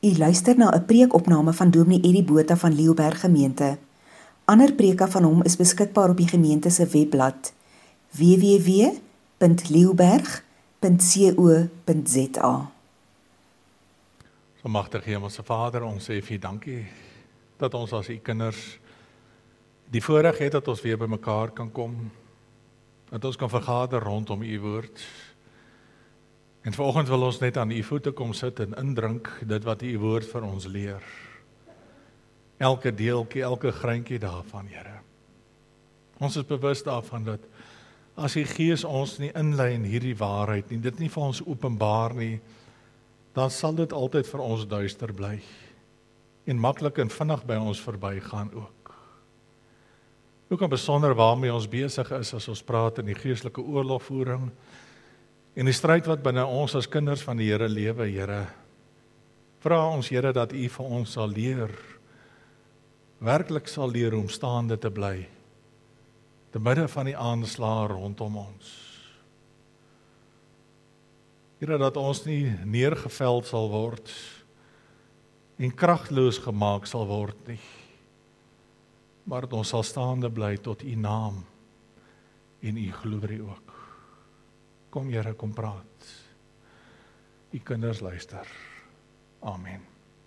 U luister na 'n preekopname van Dominee Eddie Botha van Leeuberg Gemeente. Ander preke van hom is beskikbaar op die gemeente se webblad www.leeuberg.co.za. Almagtige Hemelse Vader, ons sê vir U dankie dat ons as U kinders die voorreg het dat ons weer by mekaar kan kom, dat ons kan vergader rondom U woord. En vanoggend wil ons net aan U voete kom sit en indrink dit wat U woord vir ons leer. Elke deeltjie, elke greintjie daarvan, Here. Ons is bewus daarvan dat as U Gees ons nie inlei in hierdie waarheid nie, dit nie vir ons openbaar nie, dan sal dit altyd vir ons duister bly en maklik en vinnig by ons verbygaan ook. Ook in besonder waarmee ons besig is as ons praat in die geestelike oorlogvoering en die stryd wat binne ons as kinders van die Here lewe, Here. Vra ons, Here, dat U vir ons sal leer, werklik sal leer om staande te bly, te midde van die aanslae rondom ons. Here, dat ons nie neergeveld sal word en kragteloos gemaak sal word nie, maar dat ons sal staande bly tot U naam en U glorie ook. Kom Here, kom praat. U kinders luister. Amen.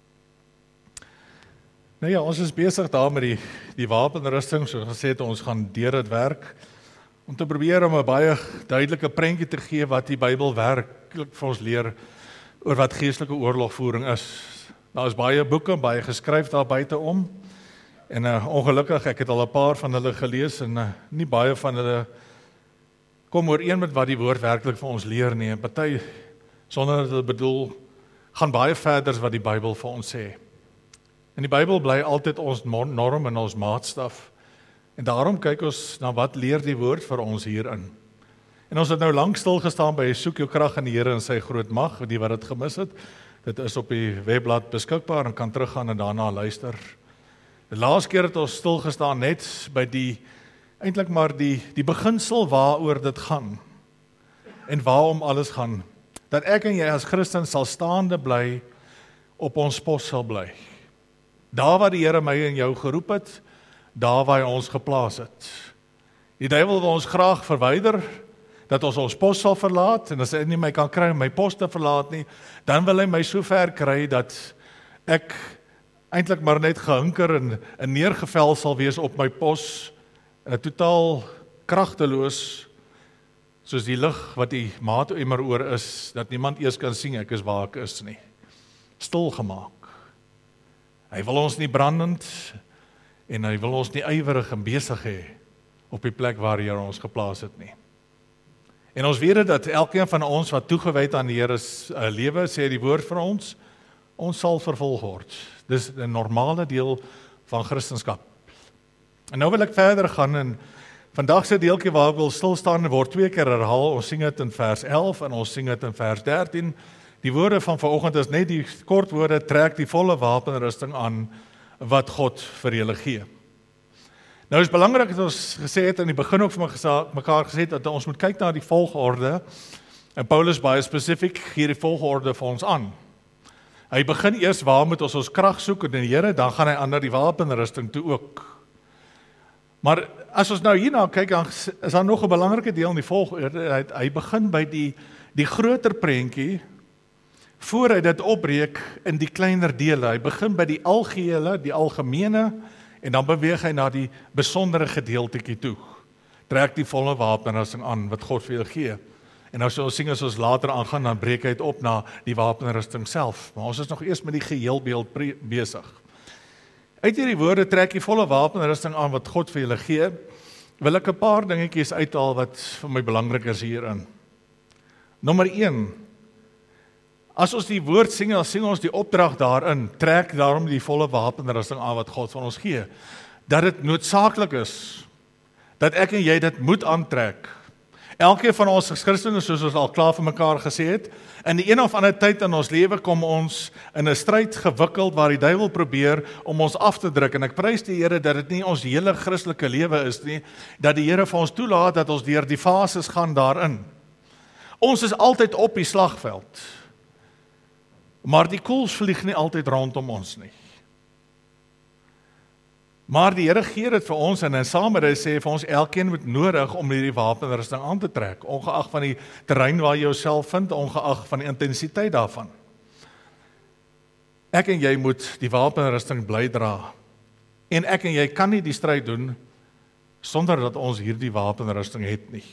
Nou ja, ons is besig daar met die wapenrusting, soos gesê het, ons gaan deur dit werk, om te probeer om 'n baie duidelike prentjie te gee wat die Bybel werklik vir ons leer oor wat geestelike oorlogvoering is. Daar is baie boeke, baie geskryf daar buite om, en ongelukkig, ek het al 'n paar van hulle gelees, en nie baie van hulle kom ooreen met wat die woord werklik vir ons leer nie, en party, sonder dat hulle bedoel, gaan baie verder as wat die Bybel vir ons sê. En die Bybel bly altyd ons norm en ons maatstaf, en daarom kyk ons na wat leer die woord vir ons hierin. En ons het nou lank stil gestaan by soek jou krag in die Here en sy groot mag, die wat dit gemis het, dit is op die webblad beskikbaar en kan teruggaan en daarna luister. Die laaste keer het ons stil gestaan net by eintlik maar die beginsel waaroor dit gaan en waarom alles gaan, dat ek en jy as Christen sal staande bly, op ons pos sal bly. Daar waar die Here my en jou geroep het, daar waar hy ons geplaas het. Die duiwel wil ons graag verwyder, dat ons pos sal verlaat, en as hy nie my kan kry om my pos te verlaat nie, dan wil hy my so ver kry, dat ek eintlik maar net gehinker en neergevel sal wees op my pos, totaal kragteloos, soos die lig wat die maat-emmer oor is, dat niemand eers kan sien ek is waar ek is nie. Stil gemaak. Hy wil ons nie brandend, en hy wil ons nie ywerig en besig hê, op die plek waar hy ons geplaas het nie. En ons weet dat elkeen van ons wat toegewy aan die Here se lewe, sê die woord vir ons sal vervolg word. Dis 'n normale deel van Christendom. En nou wil ek verder gaan, en vandag se deeltjie waar ek wil stil staan, word 2 keer herhaal. Ons sing dit in vers 11 en ons sing dit in vers 13. Die woorde van vanoggend is net die kort woorde, trek die volle wapenrusting aan wat God vir julle gee. Nou is belangrik dat ons gesê het, in die begin ook vir mekaar gesê het, dat ons moet kyk na die volgorde, en Paulus baie spesifiek gee die volgorde vir ons aan. Hy begin eers waar moet ons krag soek in die Here, dan gaan hy aan na die wapenrusting toe ook. Maar as ons nou hierna kyk, dan is daar nog 'n belangrike deel in die volgorde. Hy begin by die groter prentjie, voor hy dit opbreek in die kleiner dele. Hy begin by die algehele, die algemene, en dan beweeg hy na die besondere gedeeltetjie toe. Trek die volle wapenrusting aan wat God vir jou gee. En nou sal ons sien as ons later aangaan, dan breek hy dit op na die wapenrusting self. Maar ons is nog eers met die geheelbeeld besig. Uit hierdie woorde, trek die volle wapenrusting aan wat God vir julle gee, wil ek 'n paar dingetjies uithaal wat vir my belangrik is hierin. Nommer 1, as ons die woord sing, dan sing ons die opdrag daarin, trek daarom die volle wapenrusting aan wat God van ons gee. Dat dit noodsaaklik is, dat ek en jy dit moet aantrek. Elkeen van ons as Christene, soos ons al klaar vir mekaar gesê het, in die een of ander tyd in ons lewe kom ons in 'n stryd gewikkeld waar die duiwel probeer om ons af te druk, en ek prys die Here dat dit nie ons hele Christelike lewe is nie, dat die Here vir ons toelaat dat ons deur die fases gaan daarin. Ons is altyd op die slagveld. Maar die koels vlieg nie altyd rondom ons nie. Maar die Here gee dit vir ons en saam met hy sê vir ons elkeen moet nodig om hierdie wapenrusting aan te trek, ongeag van die terrein waar jy jouself vind, ongeag van die intensiteit daarvan. Ek en jy moet die wapenrusting bly dra. En ek en jy kan nie die stryd doen sonder dat ons hierdie wapenrusting het nie.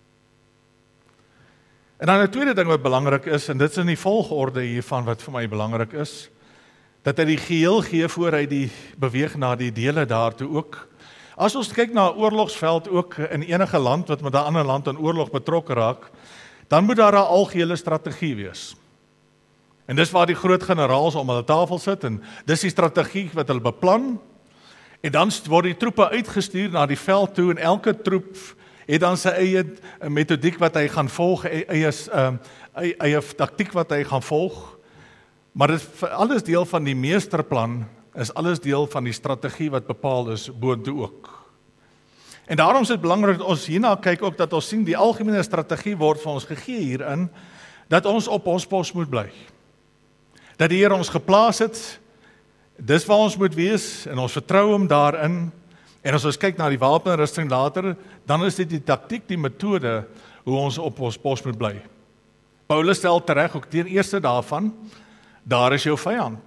En dan 'n tweede ding wat belangrik is, en dit is in die volgorde hiervan wat vir my belangrik is, dat hy die geheel gee voor hy die beweeg na die dele daartoe ook. As ons kyk na 'n oorlogsveld ook in enige land wat met 'n ander land in oorlog betrokke raak, dan moet daar 'n algehele strategie wees. En dis waar die groot generaals om hulle tafel sit en dis die strategie wat hulle beplan. En dan word die troepe uitgestuur na die veld toe en elke troep het dan sy eie metodiek wat hy gaan volg, eie taktiek wat hy gaan volg. Maar dit is alles deel van die meesterplan, is alles deel van die strategie wat bepaal is boontoe ook. En daarom is dit belangrik dat ons hierna kyk ook dat ons sien die algemene strategie word vir ons gegee hierin, dat ons op ons pos moet bly. Dat die Here ons geplaas het, dis waar ons moet wees en ons vertrou hom daarin. En as ons kyk na die wapenrusting later, dan is dit die taktiek, die metode hoe ons op ons pos moet bly. Paulus stel tereg ook ten eerste daarvan, daar is jou vyand.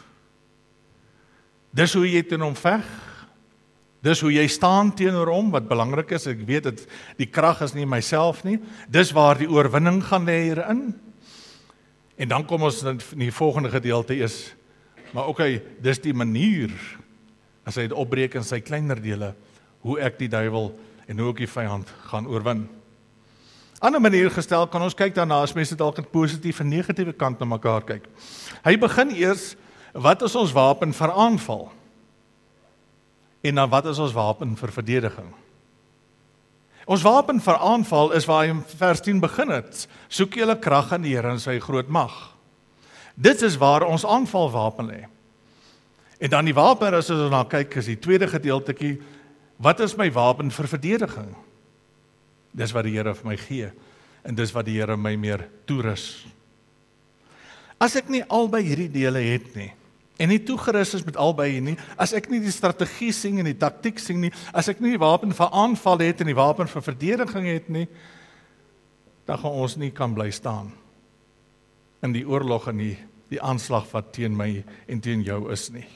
Dis hoe jy teen hom veg. Dis hoe jy staan teenoor hom, wat belangrik is. Ek weet dat die krag is nie myself nie. Dis waar die oorwinning gaan lê hierin. En dan kom ons in die volgende gedeelte is, maar dis die manier, as hy dit opbreek in sy kleiner dele, hoe ek die duiwel en hoe ek die vyand gaan oorwin. Ander manier gestel, kan ons kyk daarna, as mense dalk 'n positiewe en negatiewe kant na mekaar kyk. Hy begin eers, wat is ons wapen vir aanval? En dan wat is ons wapen vir verdediging? Ons wapen vir aanval is waar hy in vers 10 begin het. Soek julle krag in die Here en sy groot mag. Dit is waar ons aanvalwapen lê. En dan die wapen, as ons na kyk, is die tweede gedeeltetjie, wat is my wapen vir verdediging? Dis wat die Here vir my gee, en dis wat die Here my meer toerus. As ek nie albei hierdie dele het nie, en nie toegerus is met albei nie, as ek nie die strategie sien en die taktiek sien nie, as ek nie die wapen vir aanval het en die wapen vir verdediging het nie, dan gaan ons nie kan bly staan in die oorlog en die aanslag wat teen my en teen jou is nie.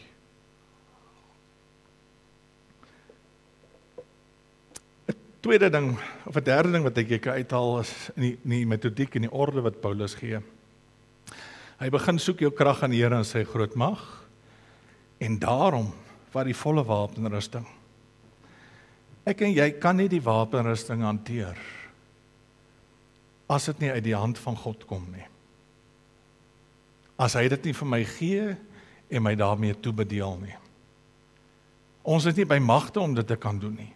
Tweede ding, of 'n derde ding wat ek uithaal is in die metodiek en die orde wat Paulus gee. Hy begin soek jou krag aan die Here en sy groot mag, en daarom wat die volle wapenrusting. Ek en jy kan nie die wapenrusting hanteer as dit nie uit die hand van God kom nie. As hy dit nie vir my gee en my daarmee toebedeel nie. Ons is nie by magte om dit te kan doen nie.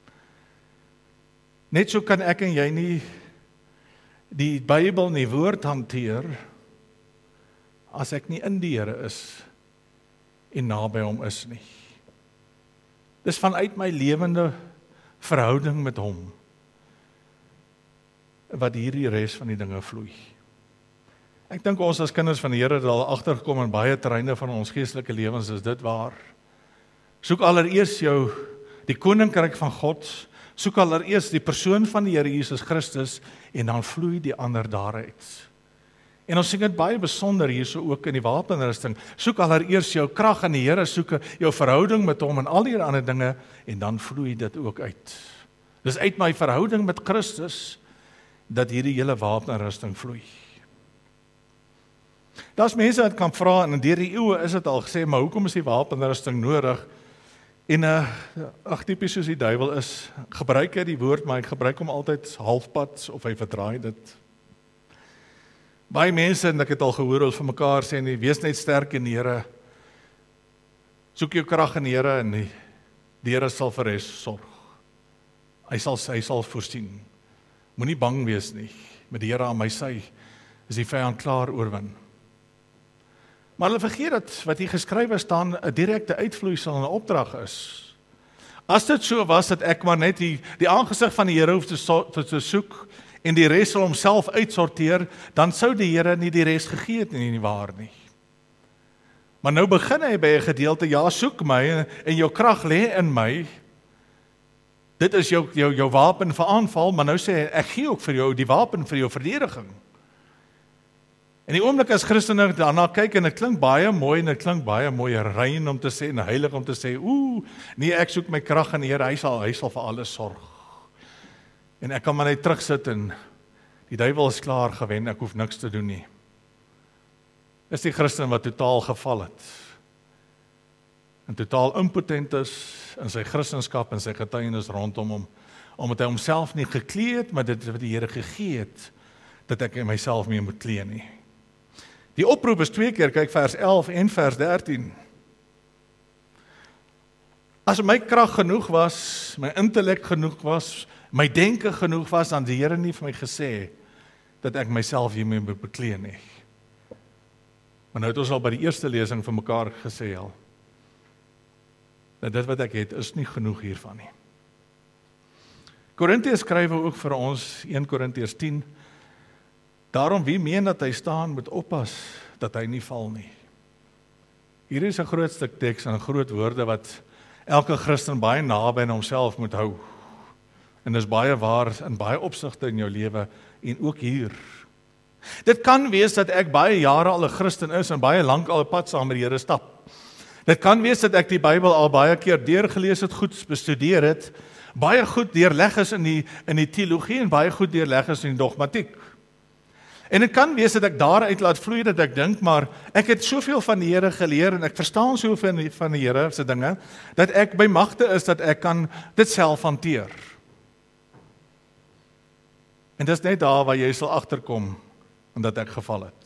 Net so kan ek en jy nie die Bybel en die woord hanteer as ek nie in die Here is en naby hom is nie. Dis vanuit my lewende verhouding met hom wat hierdie res van die dinge vloei. Ek dink ons as kinders van die Here het al agtergekom in baie terreine van ons geestelike lewens is dit waar. Soek allereers die koninkryk van God, soek allereers die persoon van die Here Jesus Christus en dan vloei die ander daaruit. En ons sien dit baie besonder hierso ook in die wapenrusting. Soek allereers jou krag in die Here, soek jou verhouding met hom en al die ander dinge en dan vloei dit ook uit. Dis uit my verhouding met Christus dat hierdie hele wapenrusting vloei. Daar's mense wat kan vra en deur die eeue is dit al gesê, maar hoekom is die wapenrusting nodig? En tipies soos die duiwel is, gebruik hy die woord, maar hy gebruik hom altyd halfpad of hy verdraai dit. Baie mense, en ek het al gehoor, ons vir mekaar sê, nie, wees net sterk in die Here, soek jou krag in die Here, en die Here sal vir res sorg. Hy sal voorsien. Moenie bang wees nie, met die Here aan my sy, is die vyand klaar oorwin. Maar hulle vergeet dat wat hier geskrywe staan 'n direkte uitvloeisel en 'n opdrag is. As dit so was dat ek maar net die aangesig van die Here hoef te soek en die res sal homself uitsorteer, dan sou die Here nie die res gegee het nie waar nie. Maar nou begin hy by 'n gedeelte, ja, soek my en jou krag lê in my. Dit is jou wapen vir aanval, maar nou sê hy, ek gee ook vir jou die wapen vir jou verdediging. En die oomblik as Christene daarna kyk en dit klink baie mooi en dit klink baie mooi rein om te sê en heilig om te sê, nee, ek soek my krag in die Here, hy sal vir alles sorg. En ek kan maar net terugsit en die duiwel is klaar gewen, ek hoef niks te doen nie. Is die Christen wat totaal geval het en totaal impotent is in sy Christenskap en sy getuienis rondom hom, omdat hy homself nie geklee het, maar dit wat die Here gegee het, dat ek myself mee moet klee nie. Die oproep is 2 keer, kyk vers 11 en vers 13. As my krag genoeg was, my intellek genoeg was, my denke genoeg was, dan die Here nie vir my gesê, dat ek myself hiermee moet beklee nie. Maar nou het ons al by die eerste lesing vir mekaar gesê al, dat dit wat ek het, is nie genoeg hiervan nie. Korintiërs skrywe ook vir ons, 1 Korintiërs 10, daarom wie meen dat hy staan, moet oppas, dat hy nie val nie. Hier is 'n groot stuk teks en 'n groot woorde wat elke Christen baie naby aan homself moet hou. En dis baie waar in baie opsigte in jou lewe en ook hier. Dit kan wees dat ek baie jare al 'n Christen is en baie lank al 'n pad saam met die Here stap. Dit kan wees dat ek die Bybel al baie keer deurgelees het, goed bestudeer het, baie goed deurleg is in die teologie en baie goed deurleg is in die dogmatiek. En dit kan wees dat ek daaruit laat vloei dat ek dink, maar ek het soveel van die Here geleer en ek verstaan soveel van die Here se dinge, dat ek by magte is dat ek kan dit self hanteer. En dis net daar waar jy sal agterkom, omdat ek geval het.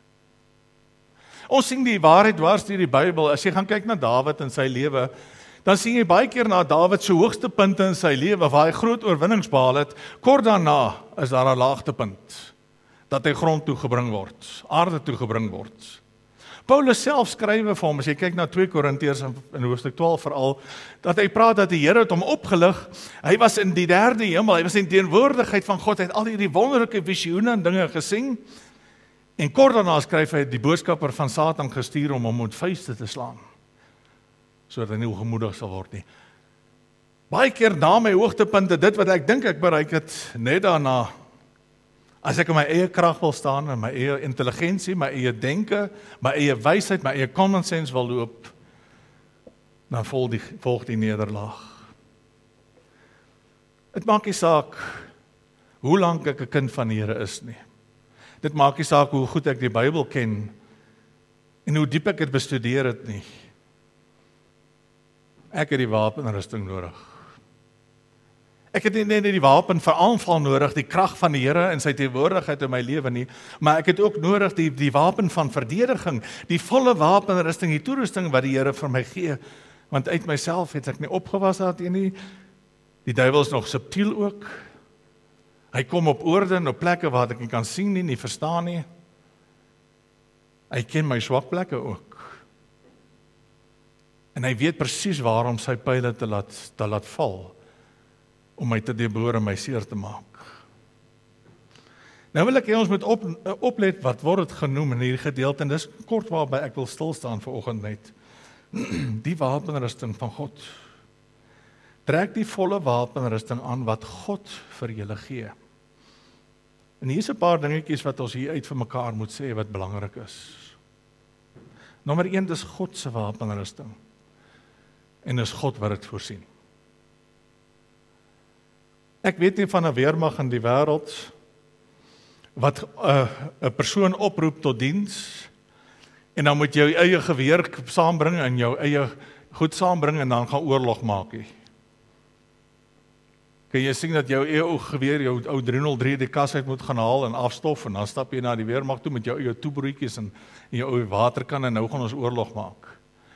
Ons sien die waarheid dwars deur die Bybel. As jy gaan kyk na Dawid en sy lewe, dan sien jy baie keer na Dawid se hoogste punte in sy lewe, waar hy groot oorwinnings behaal het, kort daarna is daar 'n laagtepunt, dat hy grond toe gebring word, aarde toe gebring word. Paulus self skrywe vir hom, as jy kyk na 2 Korintiërs in hoofstuk 12 veral, dat hy praat dat die Here het hom opgelig, hy was in die 3de hemel, hy was in die teenwoordigheid van God, hy het al hierdie wonderlike visioene en dinge gesien, en kort daarna skryf hy die boodskapper van Satan gestuur om hom met vuiste te slaan, sodat hy nie ongemoedig sal word nie. Baie keer na my hoogtepunte, dit wat ek dink ek bereik het, net daarna, as ek in my eie krag wil staan, in my eie intelligensie, my eie denke, my eie wysheid, my eie common sense wil loop, dan volg die nederlaag. Dit maak nie saak hoe lank ek 'n kind van die Here is nie. Dit maak nie saak hoe goed ek die Bybel ken en hoe diep ek dit bestudeer het nie. Ek het die wapenrusting nodig. Ek het nie net die wapen vir aanval nodig, die krag van die Here en sy teenwoordigheid in my lewe nie, maar ek het ook nodig die wapen van verdediging, die volle wapenrusting, die toerusting wat die Here vir my gee, want uit myself het ek nie opgewas daarteen nie. Die duiwel is nog subtiel ook. Hy kom op oorde en op plekke waar ek nie kan sien nie verstaan nie. Hy ken my swak plekke ook. En hy weet presies waarom sy pyle te laat val, om my te deboor en my seer te maak. Nou wil ek hê ons moet oplet wat word dit genoem in hierdie gedeelte, en dis kort waarby ek wil stilstaan vanoggend net. Die wapenrusting van God. Trek die volle wapenrusting aan wat God vir julle gee. En hier is 'n paar dingetjies wat ons hier uit vir mekaar moet sê wat belangrik is. Nommer 1, dis God se wapenrusting. En dis God wat dit voorsien. Ek weet nie van 'n weermag in die wêreld wat 'n persoon oproep tot diens en dan moet jy jou eie geweer saambring en jou eie goed saambring en dan gaan oorlog maak nie. Kan jy sien dat jou eie ou geweer, jou ou 303 die kas uit moet gaan haal en afstof en dan stap jy na die weermag toe met jou eie toebroodjies en jou ou waterkan en nou gaan ons oorlog maak.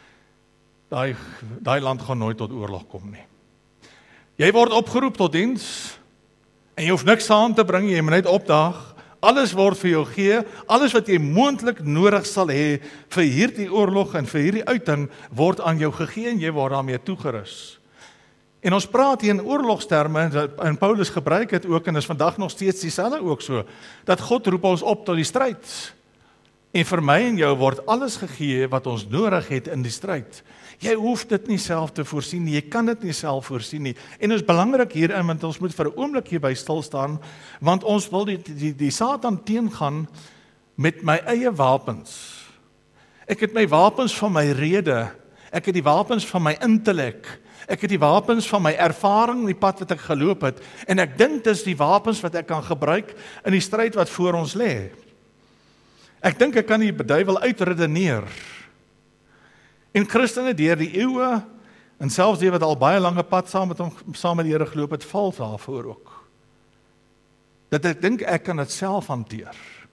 Daai land gaan nooit tot oorlog kom nie. Jy word opgeroep tot diens en jy hoef niks saam te bring, jy moet net opdaag. Alles word vir jou gee, alles wat jy moontlik nodig sal hê vir hierdie oorlog en vir hierdie uiting word aan jou gegee en jy word daarmee toegerus. En ons praat hier in oorlogsterme, en Paulus gebruik het ook, en is vandag nog steeds dieselfde ook so, dat God roep ons op tot die stryd. En vir my en jou word alles gegee wat ons nodig het in die stryd. Jy hoef dit nie self te voorsien nie, jy kan dit nie self voorsien nie. En dit is belangrik hierin, want ons moet vir 'n oomblik hierby stil staan, want ons wil die Satan teengaan met my eie wapens. Ek het my wapens van my rede, ek het die wapens van my intellek, ek het die wapens van my ervaring in die pad wat ek geloop het, en ek dink dis die wapens wat ek kan gebruik in die stryd wat voor ons lê. Ek dink ek kan die duiwel uitredeneer. En Christene deur die eeue, en selfs die wat al baie lange pad saam met die Here geloop het, val daarvoor ook. Dat ek dink ek kan dit self hanteer.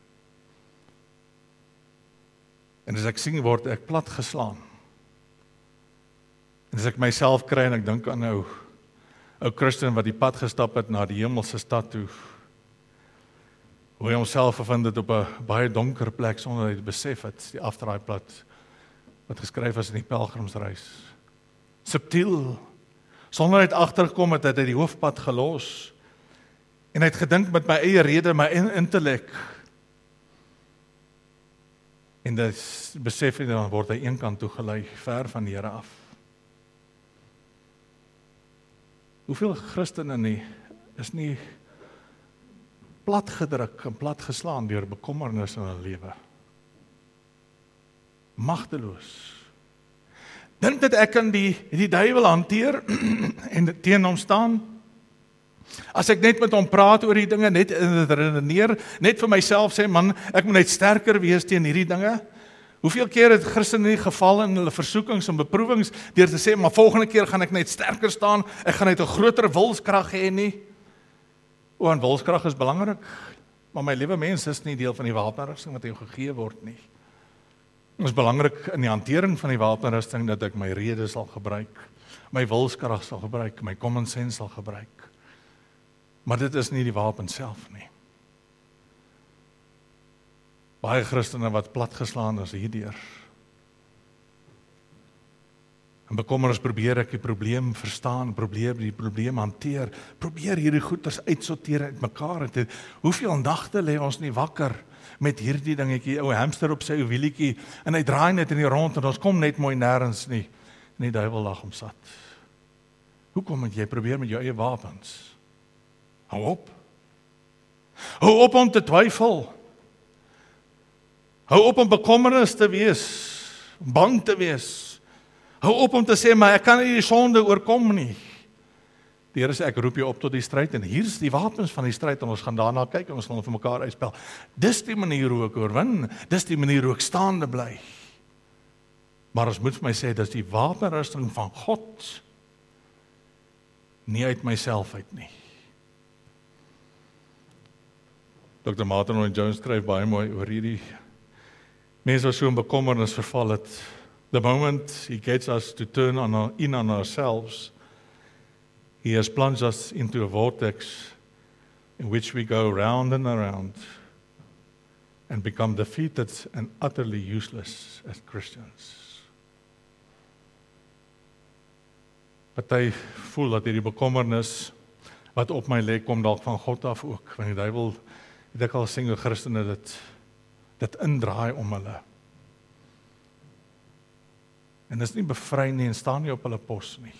En as ek sien word ek plat geslaan. En as ek myself kry en ek dink aan ou Christen wat die pad gestap het na die hemelse stad toe, hoe hy homself bevind het op 'n baie donker plek sonder hy besef het, die afdraaipad wat geskryf is in die pelgrimsreis. Subtiel, sonder hy het agtergekom het, het hy die hoofpad gelos. En hy het gedink met my eie rede, my eie intellek. En dit besef hy, dan word hy eenkant toe gelei, ver van die Here af. Hoeveel Christene nie, is nie platgedruk en platgeslaan deur bekommernis in hulle lewe. Magteloos. Dink dat ek kan die duiwel hanteer en teen hom staan? As ek net met hom praat oor die dinge, net redeneer, net vir myself sê, man, ek moet net sterker wees teen hierdie dinge. Hoeveel keer het Christene nie geval in hulle versoekings en beproewings deur te sê, maar volgende keer gaan ek net sterker staan, ek gaan net 'n groter wilskrag hê nie. En wilskrag is belangrik, maar my liewe mens is nie deel van die wapenrusting wat jou gegee word nie. Dit is belangrik in die hantering van die wapenrusting dat ek my rede sal gebruik, my wilskrag sal gebruik, my common sense sal gebruik. Maar dit is nie die wapen self nie. Baie Christene wat platgeslaan is hierdeur. En bekommernis probeer ek die probleem verstaan, probeer die probleem hanteer, probeer hierdie goeders uitsorteer uit mekaar. Hoeveel nagte lê ons nie wakker met hierdie dingetjie, ou hamster op sy wielietjie, en hy draai net in die rond, en ons kom net mooi nêrens nie, en die duiwel lag hom sat. Hoekom moet jy probeer met jou eie wapens? Hou op. Hou op om te twyfel. Hou op om bekommernis te wees, bang te wees. Hou op om te sê, maar ek kan nie die sonde oorkom nie. Die Here sê, ek roep jou op tot die stryd, en hier's die wapens van die stryd, en ons gaan daarna kyk, en ons gaan vir mekaar uitspel. Dis die manier hoe ek oorwin, dis die manier hoe ek staande bly. Maar ons moet vir my sê, dis die wapenrusting van God, nie uit myself uit nie. Dr. Martin Lloyd-Jones skryf baie mooi oor hierdie mense wat so in bekommernis verval het. The moment he gets us to turn in on ourselves, he has plunged us into a vortex in which we go round and around and become defeated and utterly useless as Christians. Party voel dat hierdie bekommernis wat op my lê kom dalk van God af ook, want die duiwel het ek al sien hoe Christene dit indraai om hulle. En is nie bevry nie en staan nie op hulle pos nie.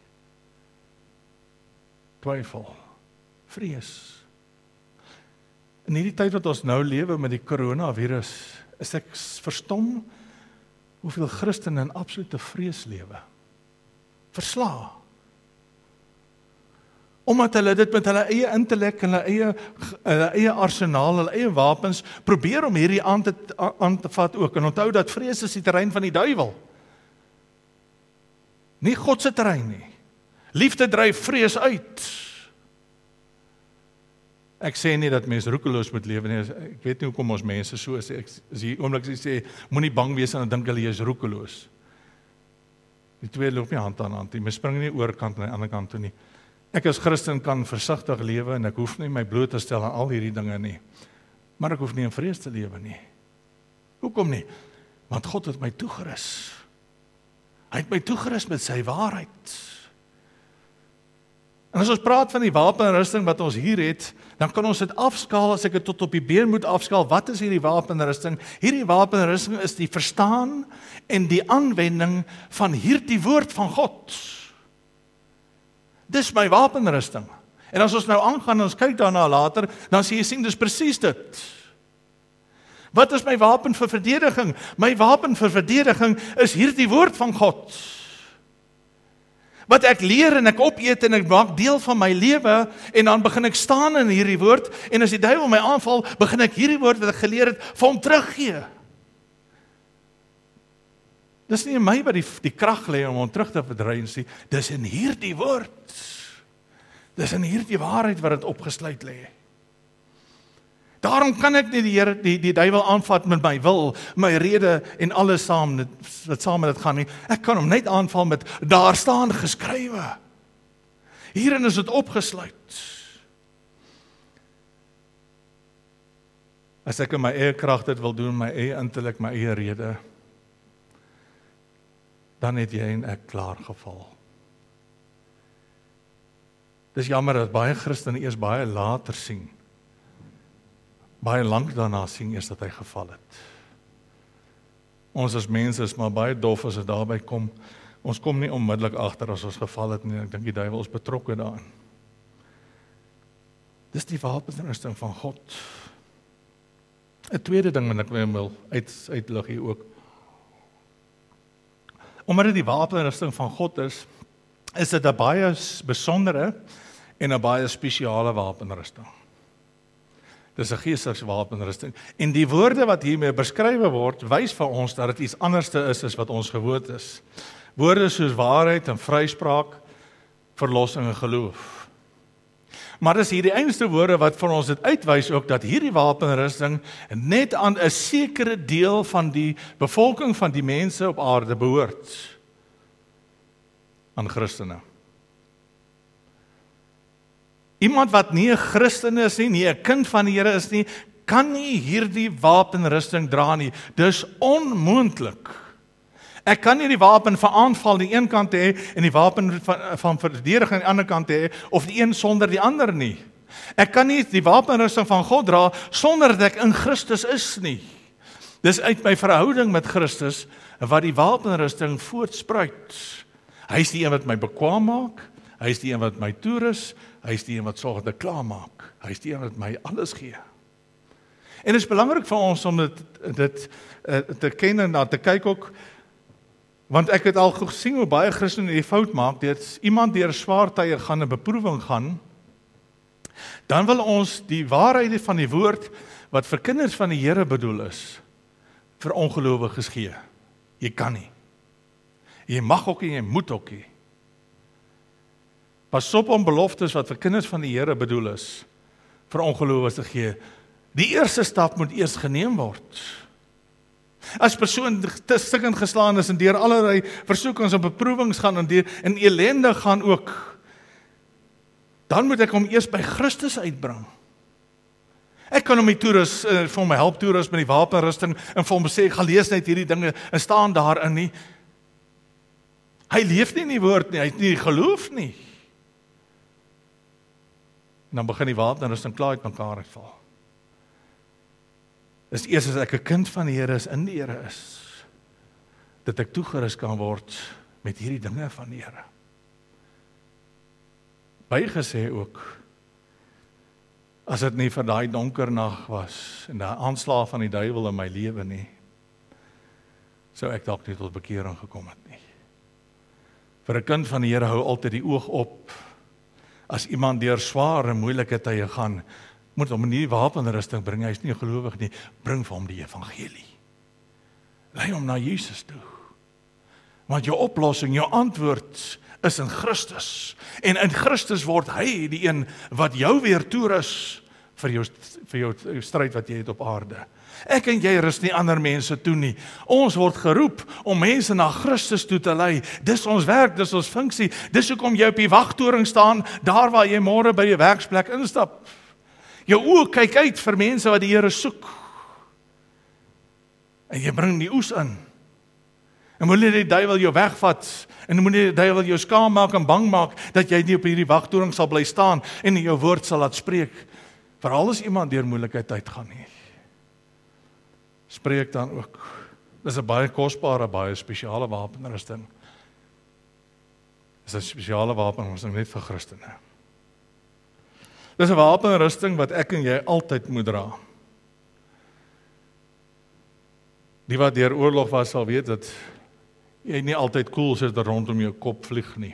Twyfel, vrees. In hierdie tyd wat ons nou lewe met die coronavirus, is ek verstom hoeveel Christene in absolute vrees lewe. Verslae. Omdat hulle dit met hulle eie intellek, hulle eie arsenaal, hulle eie wapens, probeer om hierdie aan te vat ook. En onthou dat vrees is die terrein van die duiwel. Nie God se terrein nie. Liefde dryf vrees uit. Ek sê nie dat mense roekeloos moet lewe nie. Ek weet nie hoekom ons mense so is. As die oomblik sê, moenie bang wees en dan dink hulle jy is roekeloos. Die twee loop nie hand aan hand nie. Mens spring nie oor kant na die ander kant toe nie. Ek as Christen kan versigtig lewe en ek hoef nie my bloot te stel aan al hierdie dinge nie. Maar ek hoef nie in vrees te lewe nie. Hoekom nie? Want God het my toegerus. Hy het my toegerus met sy waarheid. En as ons praat van die wapenrusting wat ons hier het, dan kan ons dit afskaal, as ek dit tot op die been moet afskaal. Wat is hierdie wapenrusting? Hierdie wapenrusting is die verstaan en die aanwending van hierdie woord van God. Dis my wapenrusting. En as ons nou aangaan en ons kyk daarna later, dan sien dis presies dit. Wat is my wapen vir verdediging? My wapen vir verdediging is hierdie woord van God. Wat ek leer en ek opeet en ek maak deel van my lewe, en dan begin ek staan in hierdie woord, en as die duiwel my aanval, begin ek hierdie woord wat ek geleer het, vir hom teruggee. Dis nie in my wat die krag lê om hom terug te verdreins nie, dis in hierdie woord. Dis in hierdie waarheid wat dit opgesluit lê. Daarom kan ek nie die duiwel aanvat met my wil, my rede en alles wat saam met dit gaan nie. Ek kan hom net aanval met, daar staan geskrywe. Hierin is dit opgesluit. As ek in my eie krag dit wil doen, my eie intellek, my eie rede, dan het jy en ek klaar geval. Dis jammer dat baie Christene eers baie later sien. Baie lank daarna sien eers dat hy geval het. Ons as mense is maar baie dof as dit daarby kom. Ons kom nie onmiddellik agter as ons geval het nie. Ek dink die duiwel is betrokke daarin. Dis die wapenrusting van God. 'n tweede ding wat ek wil uitlig hier ook. Omdat dit die wapenrusting van God is dit 'n baie besondere en 'n baie spesiale wapenrusting. Dis 'n geestelike wapenrusting. En die woorde wat hiermee beskrywe word, wys vir ons dat dit iets anderste is as wat ons gewoond is. Woorde soos waarheid en vryspraak, verlossing en geloof. Maar dis hierdie enigste woorde wat vir ons dit uitwys ook, dat hierdie wapenrusting net aan 'n sekere deel van die bevolking van die mense op aarde behoort. Aan Christene. Iemand wat nie 'n Christen is nie 'n kind van die Here is nie, kan nie hierdie wapenrusting dra nie. Dis onmoontlik. Ek kan nie die wapen van aanval aan die een kant hê en die wapen van verdediging aan die ander kant hê, of die een sonder die ander nie. Ek kan nie die wapenrusting van God dra sonder dat ek in Christus is nie. Dis uit my verhouding met Christus wat die wapenrusting voortspruit. Hy is die een wat my bekwaam maak, hy is die een wat my toerus, hy is die een wat sorg dat ek klaar maak, hy is die een wat my alles gee. En dit is belangrik vir ons om dit te ken en te kyk ook, want ek het al gesien hoe baie Christene die fout maak, dat iemand deur swaar tye gaan, 'n beproewing gaan, dan wil ons die waarheid van die woord, wat vir kinders van die Here bedoel is, vir ongelowiges gee. Jy kan nie. Jy mag ook nie, jy moet ook nie. Pas op om beloftes wat vir kinders van die Here bedoel is, vir ongelowiges te gee. Die eerste stap moet eers geneem word. As persoon te stikkend geslaan is en deur allerlei versoekings en beproewings gaan en deur in ellende gaan ook, dan moet ek hom eers by Christus uitbring. Ek kan hom die toerus, vir hom help toerus met die wapenrusting en vir hom sê, gaan lees net hierdie dinge en staan daarin nie. Hy leef nie in die woord nie, hy het nie geloof nie. En dan begin die wapenrusting klaar uit mekaar uitval. Dis eers as ek 'n kind van die Here is, in die Here is, dat ek toegerus kan word met hierdie dinge van die Here. Bygesê ook, as dit nie vir daai donker nag was, en daai aanslag van die duiwel in my lewe nie, sou ek dalk nie tot bekering gekom het nie. Vir 'n kind van die Here hou altyd die oog op, as iemand deur swaar en moeilike tye gaan, moet hom nie wapenrusting bring, hy is nie gelowig nie, bring vir hom die evangelie. Lei hom na Jesus toe. Want jou oplossing, jou antwoord is in Christus. En in Christus word hy die een wat jou weer toerus vir jou stryd wat jy het op aarde. Ek en jy rus nie ander mense toe nie. Ons word geroep om mense na Christus toe te lei. Dis ons werk, dis ons funksie. Dis hoekom jy op die wagtoring staan, daar waar jy môre by jou werksplek instap. Jou oë kyk uit vir mense wat die Here soek. En jy bring die oes in. En moenie die duiwel jou wegvat, en moenie die duiwel jou skaam maak en bang maak, dat jy nie op hierdie wagtoring sal bly staan, en nie jou woord sal laat spreek, veral as iemand deur moeilikheid uitgaan nie. Spreek dan ook. Dis 'n baie kosbare, baie spesiale wapenrusting. Dis 'n spesiale wapenrusting net vir Christene. Dis 'n wapenrusting wat ek en jy altyd moet dra. Die wat deur oorlog was sal weet dat jy nie altyd koel sit rondom jou kop vlieg nie.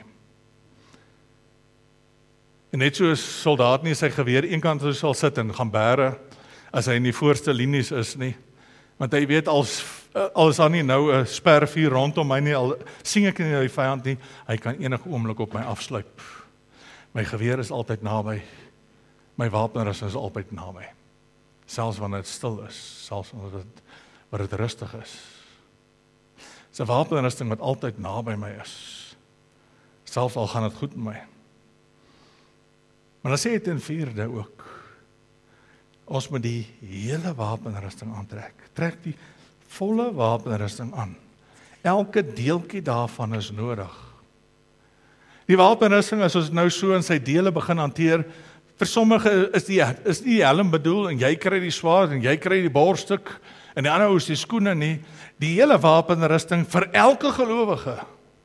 En net so 'n soldaat nie sy geweer eenkant sal sit en gaan bære as hy in die voorste linies is nie. Want hy weet al is daar nie nou 'n spervuur rondom my nie, al sien ek nie die vyand nie, hy kan enige oomblik op my afsluip. My geweer is altyd naby. My wapenrusting is altyd naby. Selfs wanneer dit stil is, selfs wanneer dit rustig is. Dis 'n wapenrusting wat altyd naby my is. Selfs al gaan dit goed met my. Maar dan sê hy ten vierde ook, ons moet die hele wapenrusting aantrek. Trek die volle wapenrusting aan. Elke deeltjie daarvan is nodig. Die wapenrusting, as ons nou so in sy dele begin hanteer, vir sommige is die helm bedoel, en jy kry die swaard, en jy kry die borststuk, en die ander is die skoene nie. Die hele wapenrusting vir elke gelowige.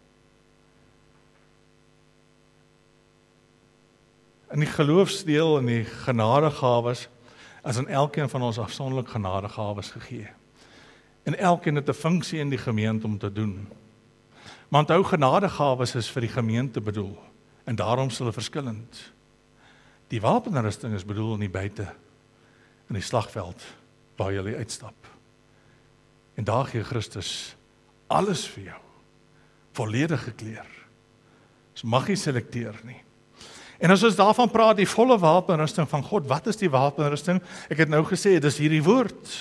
In die geloofsdeel en die genadegawes, is aan elkeen van ons afsonderlik genadegawes gegee. En elkeen het 'n funksie in die gemeente om te doen. Maar onthou, genadegawes is vir die gemeente bedoel, en daarom is hulle verskillend. Die wapenrusting is bedoel in die buite, in die slagveld, waar jy uitstap. En daar gee Christus alles vir jou, volledig gekleer. Dus mag jy selekteer nie. En as ons daarvan praat, die volle wapenrusting van God, wat is die wapenrusting? Ek het nou gesê, dit is hierdie woord.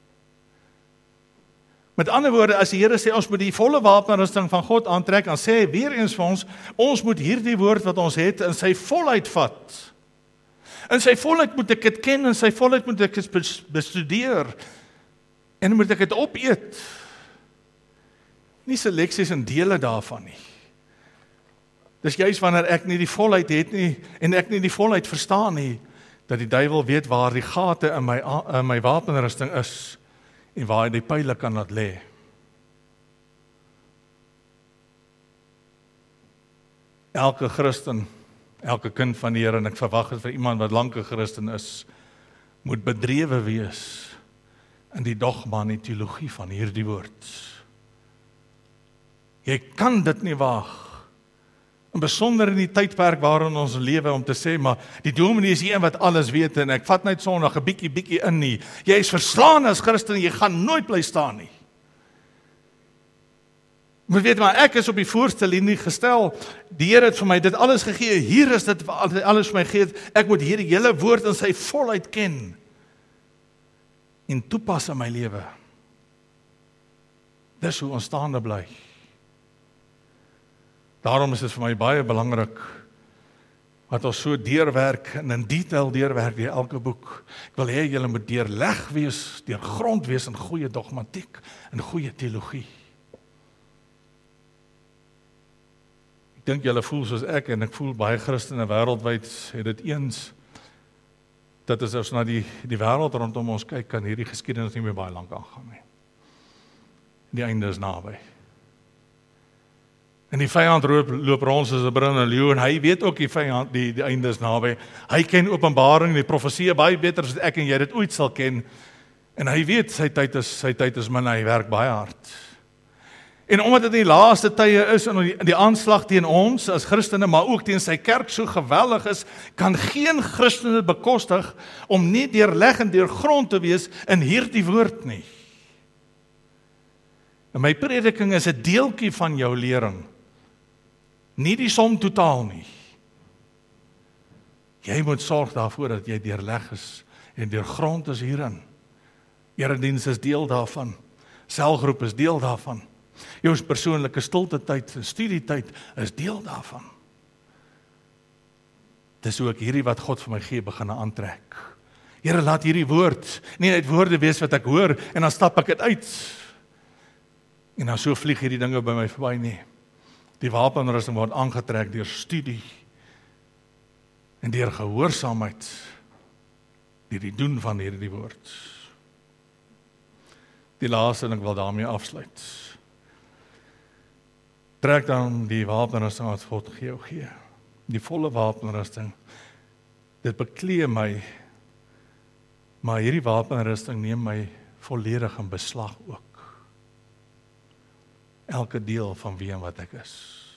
Met ander woorde, as die Here sê, ons moet die volle wapenrusting van God aantrek, dan sê hy weer eens vir ons moet hierdie woord wat ons het, in sy volheid vat. In sy volheid moet ek dit ken, in sy volheid moet ek dit bestudeer, en moet ek dit opeet. Nie seleksies en dele daarvan nie. Dis juist wanneer ek nie die volheid het nie, en ek nie die volheid verstaan nie, dat die duiwel weet waar die gate in my wapenrusting is, en waar hy die pyle kan laat lê. Elke Christen, elke kind van die Here, en ek verwag het vir iemand wat lank 'n Christen is, moet bedrewe wees in die dogma en die teologie van hierdie woord. Jy kan dit nie waag, en besonder in die tydperk waarin ons lewe, om te sê, maar die dominee is die een wat alles weet, en ek vat net Sondag 'n bietjie in nie. Jy is verslaan as Christen, jy gaan nooit bly staan nie. Moet weet, maar ek is op die voorste linie gestel. Die Here het vir my dit alles gegee. Hier is dit wat alles vir my gee. Ek moet hierdie hele woord in sy volheid ken en toepas in my lewe. Dis hoe ons staande bly. Daarom is dit vir my baie belangrik wat ons so deurwerk en in detail deurwerk deur elke boek. Ek wil hê julle moet deurleg wees, deurgrond wees in goeie dogmatiek en goeie teologie. Ek dink julle voel soos ek, en ek voel baie Christene wêreldwyd het dit eens, dat as ons na die wêreld rondom ons kyk, kan hierdie geskiedenis nie meer baie lank aangaan nie. Die einde is naby. En die vyand loop rond soos 'n brullende leeu, en hy weet ook die vyand, die einde is naby. Hy ken Openbaring, die profesie baie beter as ek en jy dit ooit sal ken. En hy weet sy tyd is min, hy werk baie hard. En omdat dit die laaste tye is, en die aanslag teen ons as Christene, maar ook teen sy kerk so geweldig is, kan geen Christene bekostig om nie deurleg en deurgrond te wees in hierdie woord nie. En my prediking is 'n deeltjie van jou lering, nie die som totaal nie. Jy moet sorg daarvoor dat jy deurleg is en deurgrond is hierin. Erediens is deel daarvan. Selgroep is deel daarvan. Jou persoonlike stilte tyd en studietyd is deel daarvan. Dis hoe ek hierdie wat God vir my gee begin aantrek. Here, laat hierdie woord nie net woorde wees wat ek hoor en dan stap ek dit uit. En dan so vlieg hierdie dinge by my verby nie. Die wapenrusting word aangetrek deur studie en deur gehoorsaamheid, deur die doen van hierdie woord. Die laaste en ek wil daarmee afsluit. Trek dan die wapenrusting wat God jou gee. Die volle wapenrusting. Dit beklee my, maar hierdie wapenrusting neem my volledig in beslag ook. Elke deel van wie en wat ek is.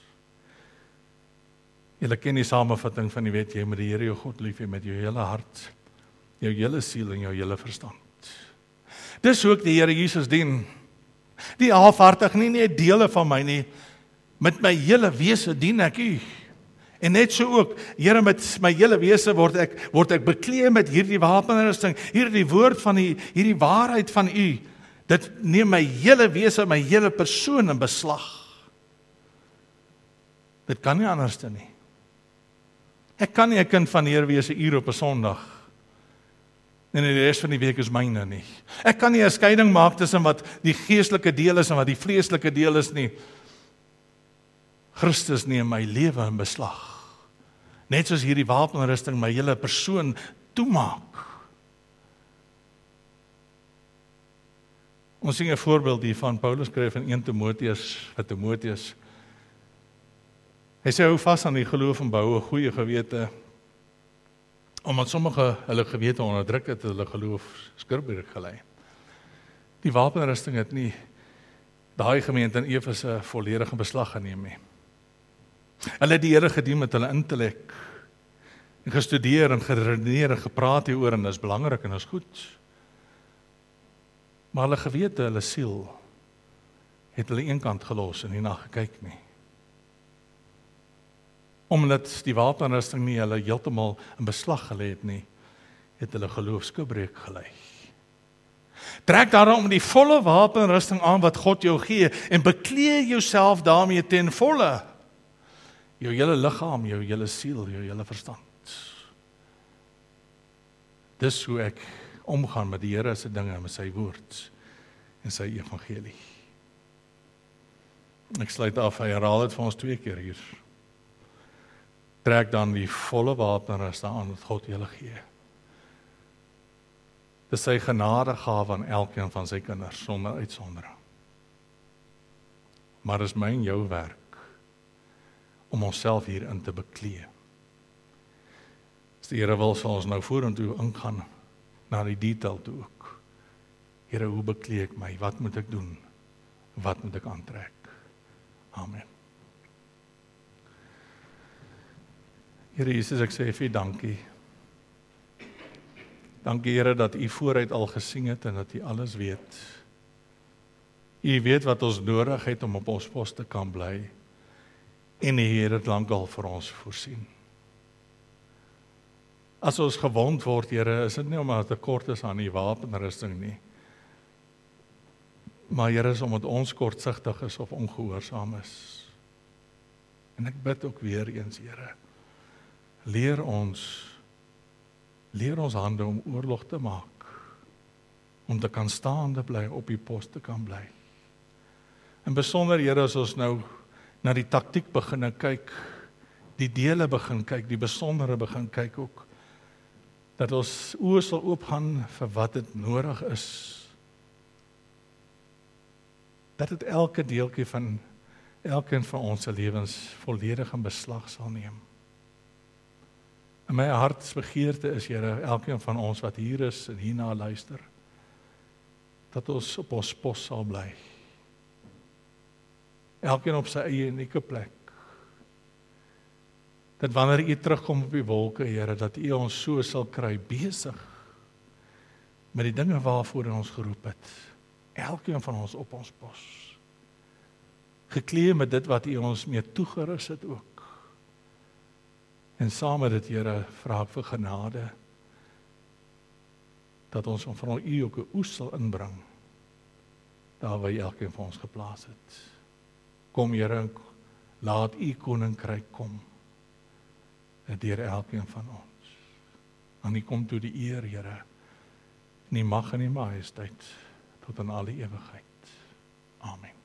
Julle ken die samevatting van die wet, jy moet die Here jou God lief hê met jou hele hart, jou hele siel en jou hele verstand. Dis hoe ek die Here Jesus dien. Die halfhartig nie dele van my nie, met my hele wese dien ek U. En net so ook, Here, met my hele wese word ek beklee met hierdie wapenrusting, hierdie woord van hierdie waarheid van U. Dit neem my hele wese, my hele persoon in beslag. Dit kan nie anders nie. Ek kan nie 'n kind van die Here wees 'n uur op 'n Sondag. En die res van die week is myne nie. Ek kan nie 'n skeiding maak tussen wat die geestelike deel is en wat die vleeslike deel is nie. Christus neem my lewe in beslag. Net soos hierdie wapenrusting my hele persoon toemaak. Ons sien 'n voorbeeld hier van Paulus skryf in 1 Timoteus. Hy sê hou vas aan die geloof en bou 'n goeie gewete, omdat sommige hulle gewete onderdruk het, hulle geloof skielik gelei. Die wapenrusting het nie daai gemeente in Efese volledige beslag geneem nie. Hulle het die Here gedien met hulle intellek, en gestudeer en geredeneer en gepraat hieroor, en dit is belangrik en dit is goed. Maar hulle gewete, hulle siel, het hulle eenkant gelos en nie na gekyk nie. Omdat die wapenrusting nie hulle heeltemal in beslag gelê het nie, het hulle geloofsgebreek gelei. Trek daarom die volle wapenrusting aan wat God jou gee, en beklee jouself daarmee ten volle. Jou hele liggaam, jou hele siel, jou hele verstand. Dis hoe ek omgaan met die Here se dinge, met sy woord en sy evangelie. Ek sluit af, hy herhaal dit vir ons 2 keer hier. Trek dan die volle wapenrusting aan wat God julle gee. Dis sy genadegawe aan elkeen van sy kinders, sonder uitsondering. Maar dis my en jou werk om onsself hierin te beklee. As die Here wil, sal ons nou vorentoe ingaan na die detail toe ook. Here, hoe beklee ek my? Wat moet ek doen? Wat moet ek aantrek? Amen. Here Jesus, ek sê vir U dankie. Dankie Here dat U vooruit al gesien het en dat U alles weet. U weet wat ons nodig het om op ons pos te kan bly. En die Here het lankal vir ons voorsien. As ons gewond word, Here, is dit nie omdat dit tekort is aan die wapenrusting nie. Maar Here, is omdat ons kortsigtig is of ongehoorsaam is. En ek bid ook weer eens, Here, leer ons hande om oorlog te maak, om te kan staande bly, op die pos te kan bly. En besonder, Here, as ons nou na die taktiek begin kyk, die dele begin kyk, die besondere begin kyk ook, dat ons oë sal oopgaan vir wat dit nodig is. Dat dit elke deeltjie van elkeen van ons se lewens volledig in beslag sal neem. En my hartsbegeerte is, Here, elkeen van ons wat hier is en hierna luister, dat ons op ons pos sal bly. Elkeen op sy eie unieke plek. Dat wanneer U terugkom op die wolke, Here, dat U ons so sal kry besig met die dinge waarvoor U ons geroep het. Elkeen van ons op ons pos. Geklee met dit wat U ons mee toegerus het ook. En saam met dit, Here, vra ek vir genade, dat ons van U ook 'n oes sal inbring, daar waar elkeen van ons geplaas het. Kom, Here, laat U koninkryk kom, deur elkeen van ons. Aan U kom toe die eer, Here, en die mag en die majesteit, tot in alle ewigheid. Amen.